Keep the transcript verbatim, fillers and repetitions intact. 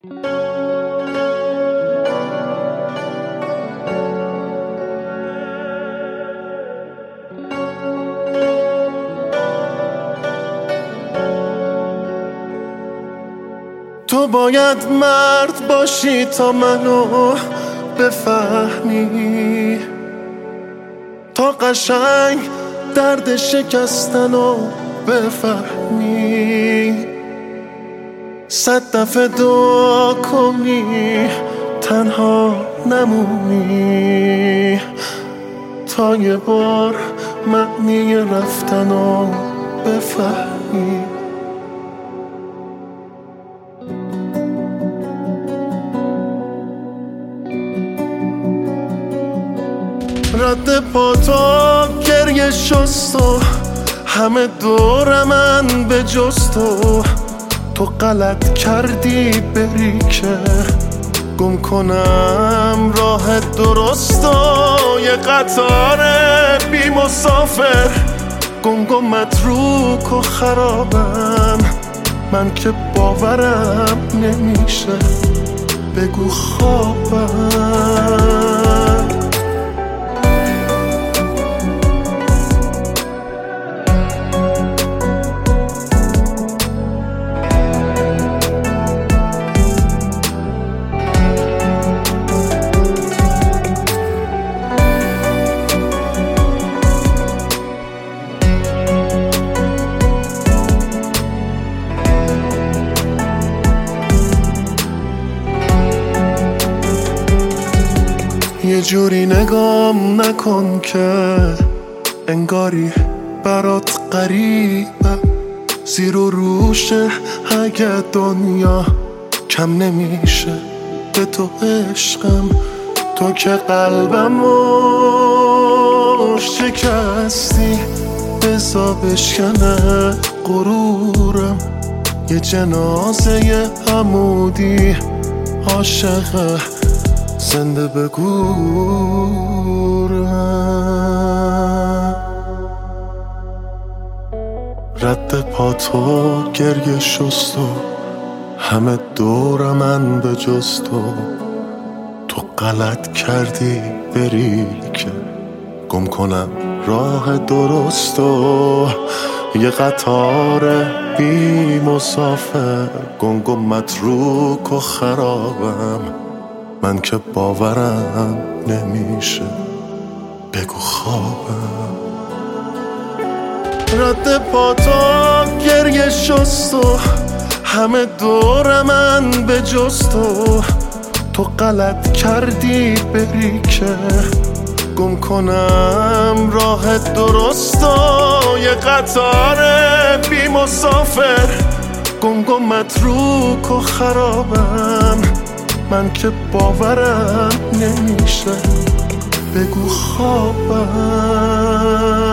تو باید مرد باشی تا منو بفهمی، تا قشنگ درد شکستنو بفهمی. صد دفعه دعا کنی تنها نمونی، تا یه بار معنی رفتنو بفهمی. رد پا تو گریه شست و همه دور من به جز تو. تو غلط کردی بری که گم کنم راه درست و یه قطار بی مسافر گنگ و متروک و خرابم. من که باورم نمیشه بگو خوابم. یه جوری نگام نکن که انگاری برات غریبه، زیر و روشه اگه دنیا کم نمیشه به تو عشقم. تو که قلبمو شکستی بزا بشکنه غرورم. یه جنازه عمودی عاشقه زنده بگورم. رد پا تو گریه شست و همه دور من به جز تو. تو غلط کردی بری که گم کنم راه درست و یه قطار بی مسافر گنگ و متروک و خرابم. من که باورم نمیشه بگو خوابم. رد پا تو گریه شست و همه دور من به جز تو. تو غلط کردی بری که گم کنم راه درست و یه قطار بی مسافر گنگ و متروک و خرابم. من که باورم نمیشه بگو خوابم.